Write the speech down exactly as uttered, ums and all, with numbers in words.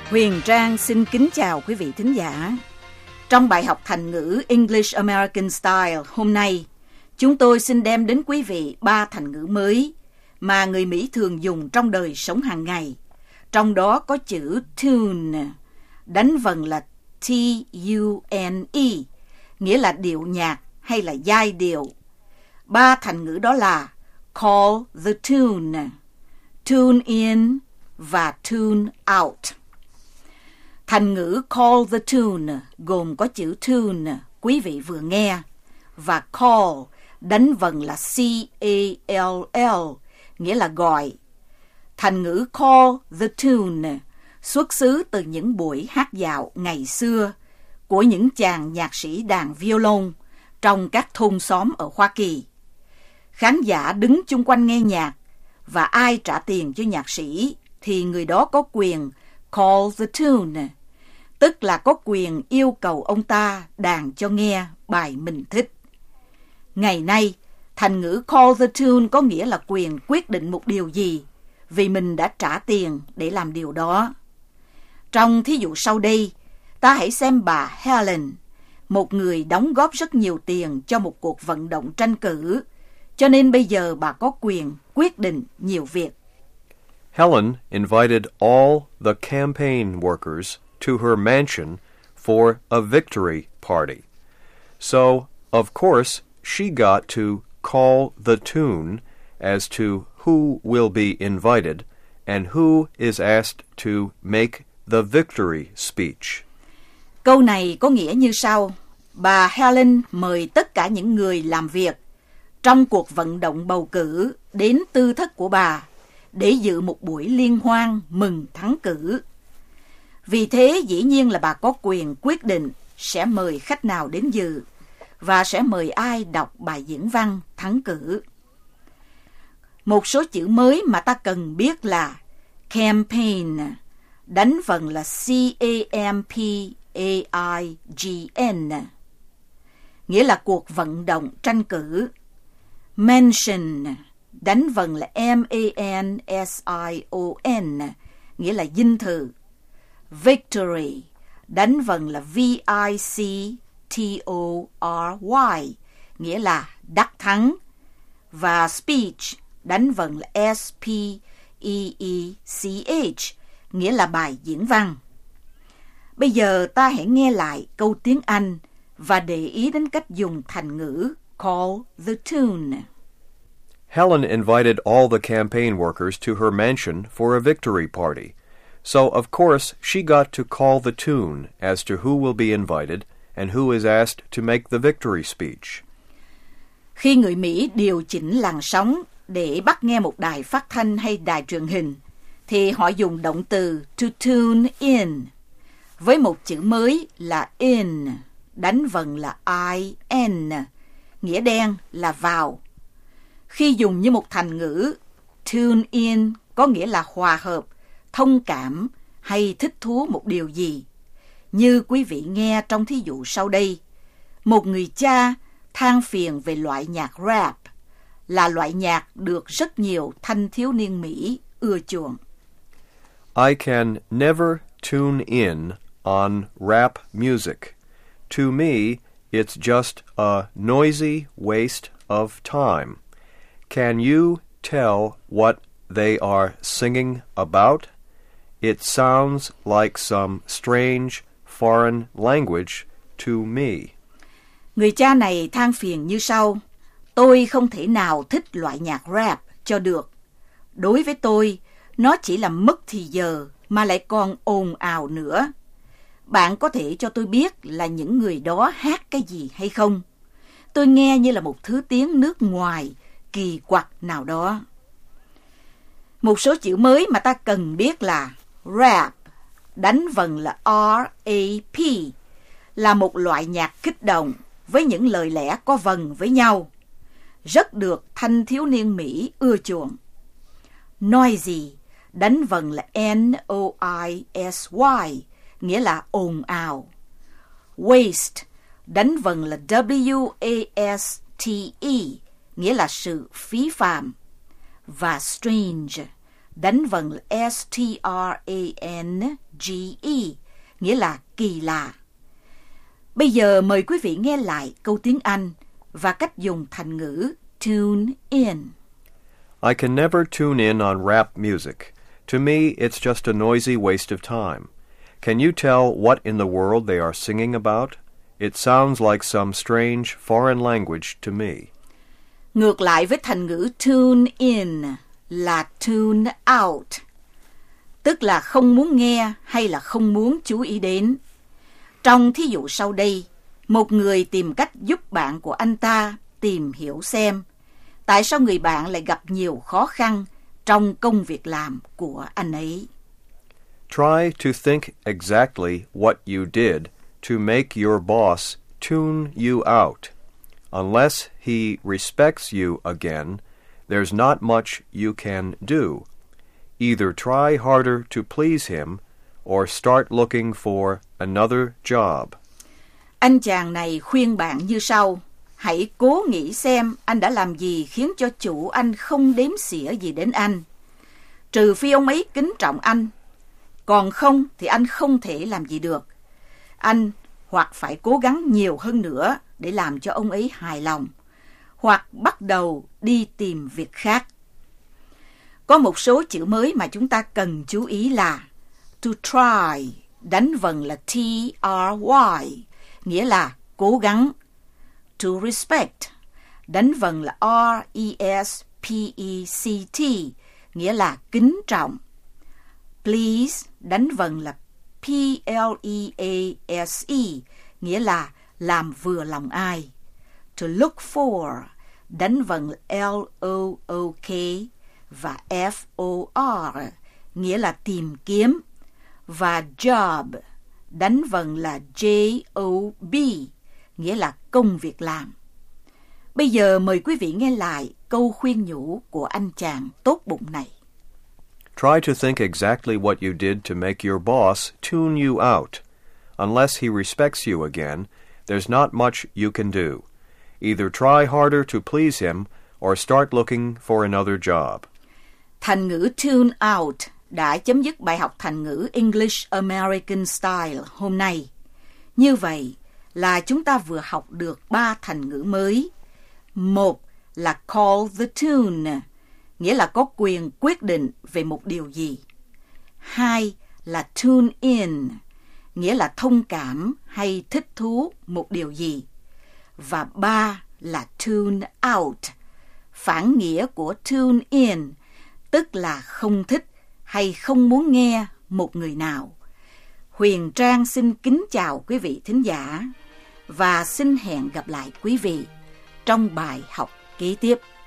Huyền Trang xin kính chào quý vị thính giả. Trong bài học thành ngữ English American Style hôm nay, chúng tôi xin đem đến quý vị ba thành ngữ mới mà người Mỹ thường dùng trong đời sống hàng ngày. Trong đó có chữ tune, đánh vần là T U N E, nghĩa là điệu nhạc hay là giai điệu. Ba thành ngữ đó là call the tune, tune in và tune out. Thành ngữ call the tune gồm có chữ tune quý vị vừa nghe và call đánh vần là C A L L, nghĩa là gọi. Thành ngữ call the tune xuất xứ từ những buổi hát dạo ngày xưa của những chàng nhạc sĩ đàn violon trong các thôn xóm ở Hoa Kỳ. Khán giả đứng chung quanh nghe nhạc và ai trả tiền cho nhạc sĩ thì người đó có quyền call the tune, tức là có quyền yêu cầu ông ta đàn cho nghe bài mình thích. Ngày nay, thành ngữ call the tune có nghĩa là quyền quyết định một điều gì vì mình đã trả tiền để làm điều đó. Trong thí dụ sau đây, ta hãy xem bà Helen, một người đóng góp rất nhiều tiền cho một cuộc vận động tranh cử, cho nên bây giờ bà có quyền quyết định nhiều việc. Helen invited all the campaign workers to her mansion for a victory party. So, of course, she got to call the tune as to who will be invited and who is asked to make the victory speech. Câu này có nghĩa như sau: bà Helen mời tất cả những người làm việc trong cuộc vận động bầu cử đến tư thất của bà để dự một buổi liên hoan mừng thắng cử. Vì thế dĩ nhiên là bà có quyền quyết định sẽ mời khách nào đến dự và sẽ mời ai đọc bài diễn văn thắng cử. Một số chữ mới mà ta cần biết là campaign, đánh vần là C A M P A I G N, nghĩa là cuộc vận động tranh cử. Mansion, đánh vần là M A N S I O N, nghĩa là dinh thự. Victory, đánh vần là V I C T O R Y, nghĩa là đắc thắng. Và speech, đánh vần là S P E E C H, nghĩa là bài diễn văn. Bây giờ ta hãy nghe lại câu tiếng Anh và để ý đến cách dùng thành ngữ call the tune. Helen invited all the campaign workers to her mansion for a victory party. So, of course, she got to call the tune as to who will be invited and who is asked to make the victory speech. Khi người Mỹ điều chỉnh làn sóng để bắt nghe một đài phát thanh hay đài truyền hình, thì họ dùng động từ to tune in, với một chữ mới là in, đánh vần là I N, nghĩa đen là vào. Khi dùng như một thành ngữ, tune in có nghĩa là hòa hợp, thông cảm hay thích thú một điều gì. Như quý vị nghe trong thí dụ sau đây, một người cha than phiền về loại nhạc rap, là loại nhạc được rất nhiều thanh thiếu niên Mỹ ưa chuộng. I can never tune in on rap music. To me, it's just a noisy waste of time. Can you tell what they are singing about? It sounds like some strange foreign language to me. Người cha này than phiền như sau: tôi không thể nào thích loại nhạc rap cho được. Đối với tôi, nó chỉ là mất thì giờ mà lại còn ồn ào nữa. Bạn có thể cho tôi biết là những người đó hát cái gì hay không? Tôi nghe như là một thứ tiếng nước ngoài kỳ quặc nào đó. Một số chữ mới mà ta cần biết là rap, đánh vần là R A P, là một loại nhạc kích động với những lời lẽ có vần với nhau, rất được thanh thiếu niên Mỹ ưa chuộng. Noisy, đánh vần là N O I S Y, nghĩa là ồn ào. Waste, đánh vần là W A S T E, nghĩa là sự phí phạm. Và strange, đánh vần là S T R A N G E, nghĩa là kỳ lạ. Bây giờ mời quý vị nghe lại câu tiếng Anh và cách dùng thành ngữ tune in. I can never tune in on rap music. To me, it's just a noisy waste of time. Can you tell what in the world they are singing about? It sounds like some strange foreign language to me. Ngược lại với thành ngữ tune in là tune out, tức là không muốn nghe hay là không muốn chú ý đến. Trong thí dụ sau đây, một người tìm cách giúp bạn của anh ta tìm hiểu xem tại sao người bạn lại gặp nhiều khó khăn trong công việc làm của anh ấy. Try to think exactly what you did to make your boss tune you out. Unless he respects you again, there's not much you can do. Either try harder to please him or start looking for another job. Anh chàng này khuyên bạn như sau: hãy cố nghĩ xem anh đã làm gì khiến cho chủ anh không đếm xỉa gì đến anh. Trừ phi ông ấy kính trọng anh, còn không thì anh không thể làm gì được. Anh hoặc phải cố gắng nhiều hơn nữa để làm cho ông ấy hài lòng, hoặc bắt đầu đi tìm việc khác. Có một số chữ mới mà chúng ta cần chú ý là to try, đánh vần là T R Y, nghĩa là cố gắng. To respect, đánh vần là R E S P E C T, nghĩa là kính trọng. Please, đánh vần là P L E A S E, nghĩa là làm vừa lòng ai. To look for, đánh vần L O O K và F O R, nghĩa là tìm kiếm. Và job, đánh vần là J O B, nghĩa là công việc làm. Bây giờ mời quý vị nghe lại câu khuyên nhủ của anh chàng tốt bụng này. Try to think exactly what you did to make your boss tune you out. Unless he respects you again, there's not much you can do. Either try harder to please him or start looking for another job. Thành ngữ tune out đã chấm dứt bài học thành ngữ English American Style hôm nay. Như vậy là chúng ta vừa học được ba thành ngữ mới. Một là call the tune, nghĩa là có quyền quyết định về một điều gì. Hai là tune in, nghĩa là thông cảm hay thích thú một điều gì. Và ba là tune out, phản nghĩa của tune in, tức là không thích hay không muốn nghe một người nào. Huyền Trang xin kính chào quý vị thính giả và xin hẹn gặp lại quý vị trong bài học kế tiếp.